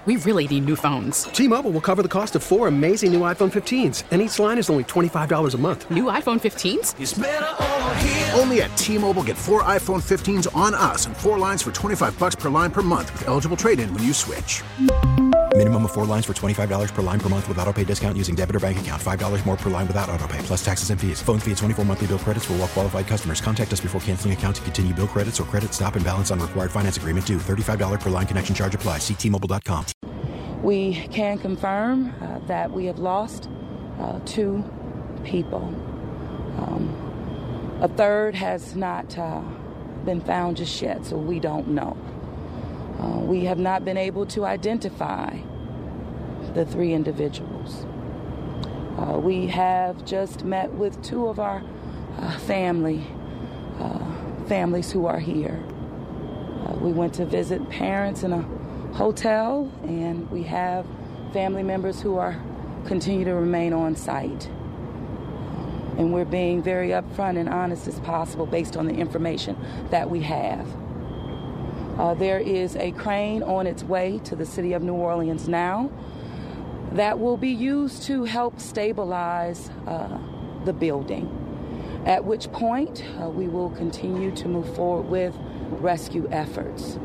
We really need new phones. T-Mobile will cover the cost of 4 amazing new iPhone 15s, and each line is only $25 a month. New iPhone 15s? It's better over here. Only at T-Mobile, get 4 iPhone 15s on us and 4 lines for $25 per line per month with eligible trade-in when you switch. Minimum of 4 lines for $25 per line per month with autopay discount using debit or bank account. $5 more per line without autopay, plus taxes and fees. Phone fee at 24 monthly bill credits for well-qualified customers. Contact us before canceling account to continue bill credits or credit stop and balance on required finance agreement due. $35 per line connection charge applies. See T-Mobile.com. We can confirm that we have lost 2 people. A third has not been found just yet, so we don't know. We have not been able to identify the 3 individuals. We have just met with 2 of our families who are here. We went to visit parents in a hotel, and we have family members who continue to remain on site. And we're being very upfront and honest as possible based on the information that we have. There is a crane on its way to the city of New Orleans now that will be used to help stabilize the building, at which point we will continue to move forward with rescue efforts.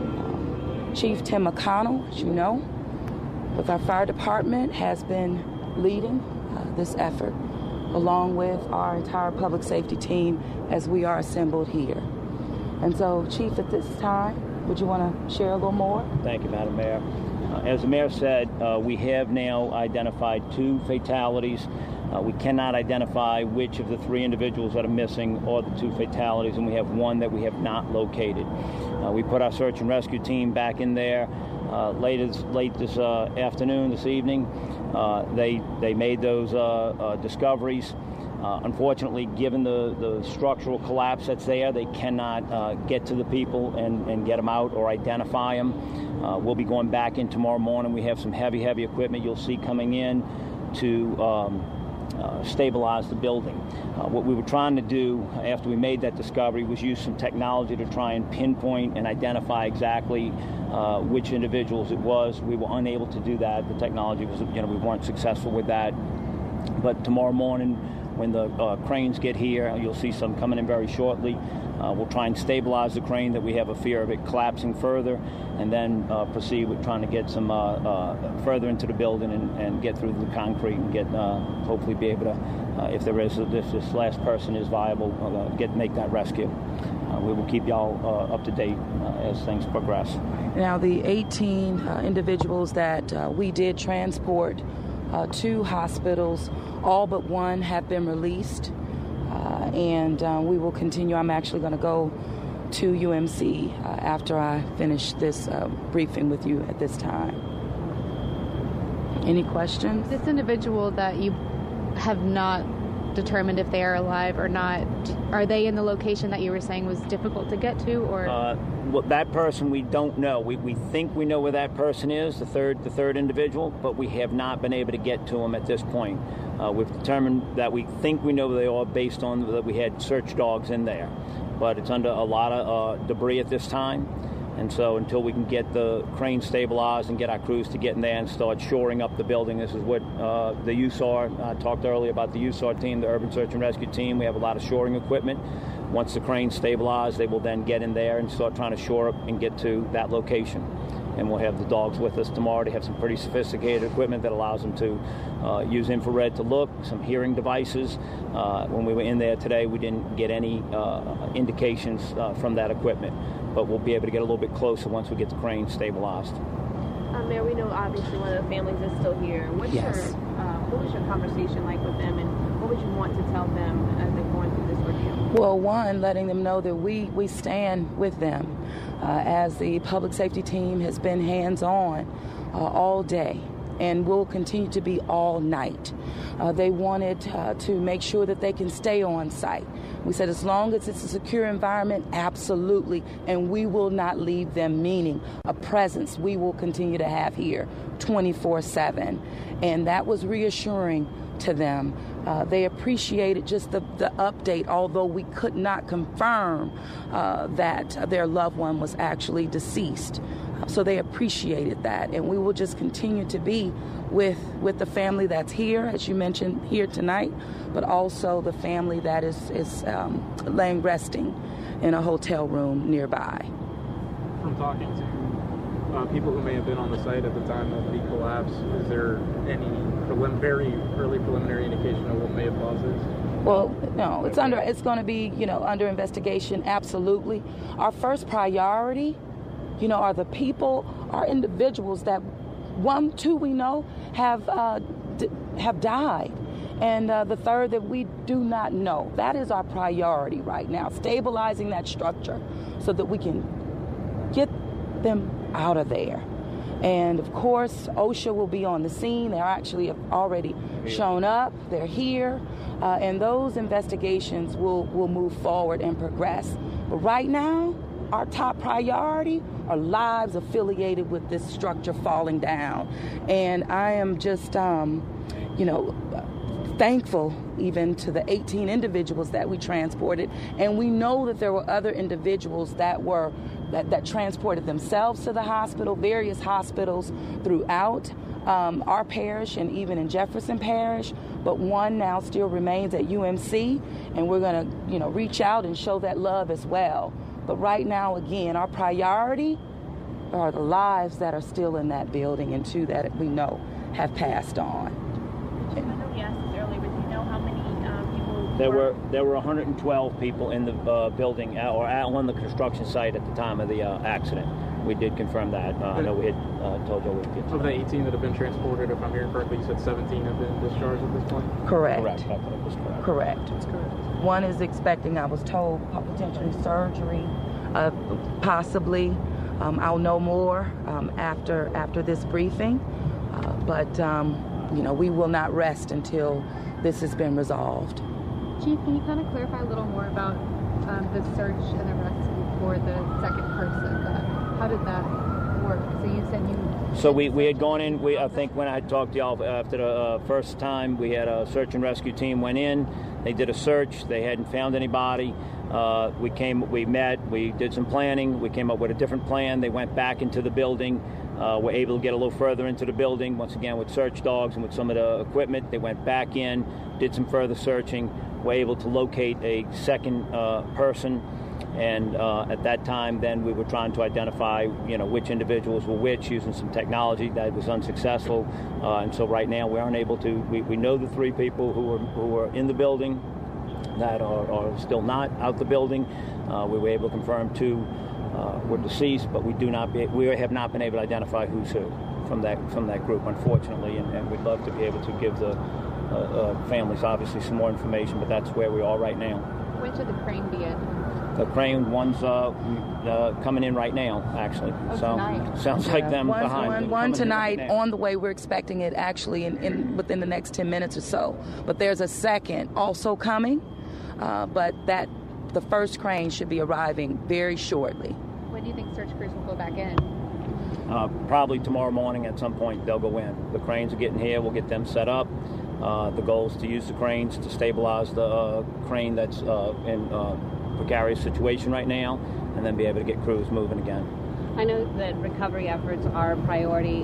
Chief Tim McConnell, as you know, with our fire department, has been leading this effort, along with our entire public safety team as we are assembled here. And so, Chief, at this time, would you want to share a little more? Thank you, Madam Mayor. As the Mayor said, we have now identified 2 fatalities. We cannot identify which of the 3 individuals that are missing or the 2 fatalities, and we have 1 that we have not located. We put our search and rescue team back in there late this afternoon, this evening. They made those discoveries. Unfortunately, given the structural collapse that's there, they cannot get to the people and get them out or identify them. We'll be going back in tomorrow morning. We have some heavy equipment you'll see coming in to stabilize the building. What we were trying to do after we made that discovery was use some technology to try and pinpoint and identify exactly which individuals it was. We were unable to do that. The technology was, we weren't successful with that. But tomorrow morning, when the cranes get here, you'll see some coming in very shortly. We'll try and stabilize the crane that we have a fear of it collapsing further, and then proceed with trying to get some further into the building and get through the concrete and get hopefully be able to, if this last person is viable, make that rescue. We will keep y'all up to date as things progress. Now, the 18 individuals that we did transport to hospitals, all but 1 have been released, and we will continue. I'm actually going to go to UMC after I finish this briefing with you at this time. Any questions? This individual that you have not determined if they are alive or not, are they in the location that you were saying was difficult to get to, or? Well, that person we don't know. We think we know where that person is, the third individual, but we have not been able to get to him at this point. We've determined that we think we know where they are based on that we had search dogs in there, but it's under a lot of debris at this time. And so until we can get the crane stabilized and get our crews to get in there and start shoring up the building, this is what the USAR, I talked earlier about the USAR team, the Urban Search and Rescue team. We have a lot of shoring equipment. Once the crane's stabilized, they will then get in there and start trying to shore up and get to that location. And we'll have the dogs with us tomorrow. They have some pretty sophisticated equipment that allows them to use infrared to look, some hearing devices. When we were in there today, we didn't get any indications from that equipment. But we'll be able to get a little bit closer once we get the crane stabilized. Mayor, we know obviously one of the families is still here. What was your conversation like with them, and what would you want to tell them as they're going through this review? Well, one, letting them know that we stand with them, as the public safety team has been hands-on all day and will continue to be all night. They wanted to make sure that they can stay on site. We said as long as it's a secure environment, absolutely, and we will not leave them, meaning a presence we will continue to have here 24/7. And that was reassuring to them. They appreciated just the update, although we could not confirm that their loved one was actually deceased. So they appreciated that, and we will just continue to be with the family that's here, as you mentioned, here tonight, but also the family that is laying resting in a hotel room nearby. From talking to people who may have been on the site at the time of the collapse, is there any very early preliminary indication of what may have caused this? Well, no, it's going to be, under investigation, absolutely. Our first priority, are the people, are individuals that, 1, 2 we know have died. And the third that we do not know. That is our priority right now, stabilizing that structure so that we can get them out of there. And of course, OSHA will be on the scene. They actually have already shown up. They're here. And those investigations will move forward and progress. But right now, our top priority are lives affiliated with this structure falling down. And I am just, thankful even to the 18 individuals that we transported. And we know that there were other individuals that transported themselves to the hospital, various hospitals throughout our parish and even in Jefferson Parish. But one now still remains at UMC, and we're going to, reach out and show that love as well. But right now, again, our priority are the lives that are still in that building and 2 that we know have passed on. I know we asked this earlier, but do you know how many people There were 112 people in the building or on the construction site at the time of the accident. We did confirm that. I know we had told you. Of the 18 that have been transported, if I'm hearing correctly, you said 17 have been discharged at this point? Correct. Correct. I thought it was correct. Correct. That's correct. One is expecting, I was told, potentially surgery, possibly. I'll know more after this briefing. But we will not rest until this has been resolved. Chief, can you kind of clarify a little more about the search and the rescue for the second person? How did that work? So you said So we had gone in. I think when I had talked to y'all after the first time, we had a search and rescue team went in. They did a search. They hadn't found anybody. We met. We did some planning. We came up with a different plan. They went back into the building. Were able to get a little further into the building, once again with search dogs and with some of the equipment. They went back in, did some further searching, were able to locate a second person. And at that time, then we were trying to identify, which individuals were which, using some technology that was unsuccessful. And so right now we aren't able to. We know the 3 people who were in the building that are still not out the building. We were able to confirm 2 were deceased, but we have not been able to identify who's who from that group, unfortunately. And we'd love to be able to give the families obviously some more information, but that's where we are right now. When should the crane be in? The crane one's coming in right now, actually. Tonight. Sounds like them behind. One tonight on the way. We're expecting it actually within the next 10 minutes or so. But there's a second also coming, but the first crane should be arriving very shortly. When do you think search crews will go back in? Probably tomorrow morning at some point they'll go in. The cranes are getting here. We'll get them set up. The goal is to use the cranes to stabilize the crane that's in precarious situation right now, and then be able to get crews moving again. I know that recovery efforts are a priority.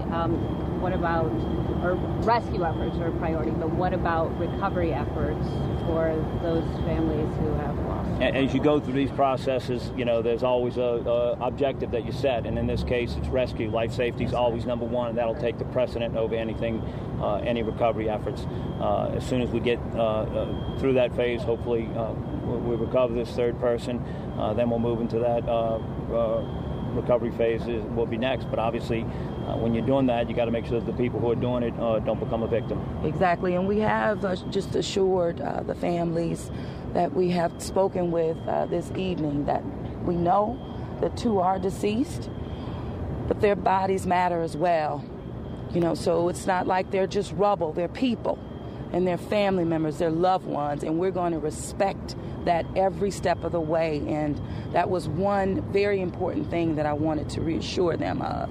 Rescue efforts are a priority, but what about recovery efforts for those families who have lost? As you go through these processes, there's always a objective that you set, and in this case, it's rescue. Life safety is always number one, and that'll take the precedent over anything, any recovery efforts. As soon as we get through that phase, hopefully we recover this third person, then we'll move into that recovery phase will be next. But obviously, when you're doing that, you got to make sure that the people who are doing it don't become a victim. Exactly, and we have just assured the families that we have spoken with this evening that we know that 2 are deceased, but their bodies matter as well. So it's not like they're just rubble. They're people, and they're family members, they're loved ones, and we're going to respect that every step of the way. And that was one very important thing that I wanted to reassure them of.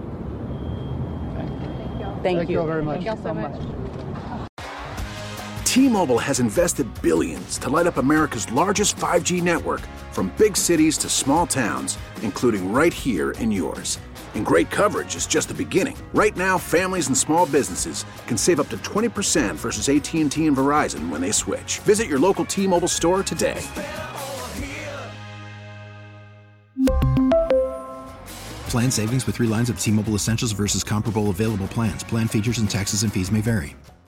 Thank you very much. Thank you so much. T-Mobile has invested billions to light up America's largest 5G network, from big cities to small towns, including right here in yours. And great coverage is just the beginning. Right now, families and small businesses can save up to 20% versus AT&T and Verizon when they switch. Visit your local T-Mobile store today. Plan savings with 3 lines of T-Mobile Essentials versus comparable available plans. Plan features and taxes and fees may vary.